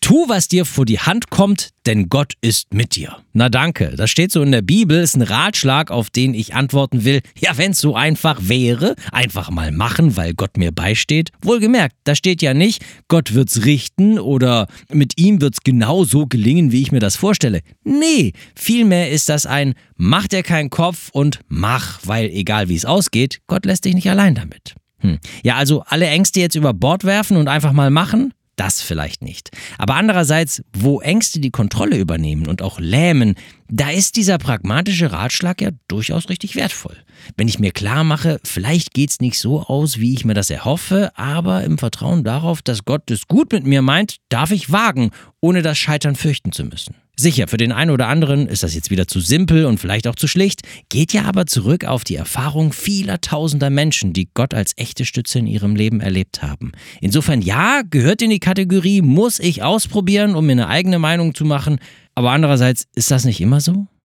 Tu, was dir vor die Hand kommt, denn Gott ist mit dir. Na danke, das steht so in der Bibel, ist ein Ratschlag, auf den ich antworten will. Ja, wenn es so einfach wäre, einfach mal machen, weil Gott mir beisteht. Wohlgemerkt, da steht ja nicht, Gott wird's richten oder mit ihm wird's genau so gelingen, wie ich mir das vorstelle. Nee, vielmehr ist das ein mach dir keinen Kopf und mach, weil egal wie es ausgeht, Gott lässt dich nicht allein damit. Ja, also alle Ängste jetzt über Bord werfen und einfach mal machen? Das vielleicht nicht. Aber andererseits, wo Ängste die Kontrolle übernehmen und auch lähmen, da ist dieser pragmatische Ratschlag ja durchaus richtig wertvoll. Wenn ich mir klar mache, vielleicht geht's nicht so aus, wie ich mir das erhoffe, aber im Vertrauen darauf, dass Gott es gut mit mir meint, darf ich wagen, ohne das Scheitern fürchten zu müssen. Sicher, für den einen oder anderen ist das jetzt wieder zu simpel und vielleicht auch zu schlicht, geht ja aber zurück auf die Erfahrung vieler tausender Menschen, die Gott als echte Stütze in ihrem Leben erlebt haben. Insofern ja, gehört in die Kategorie, muss ich ausprobieren, um mir eine eigene Meinung zu machen, aber andererseits, ist das nicht immer so?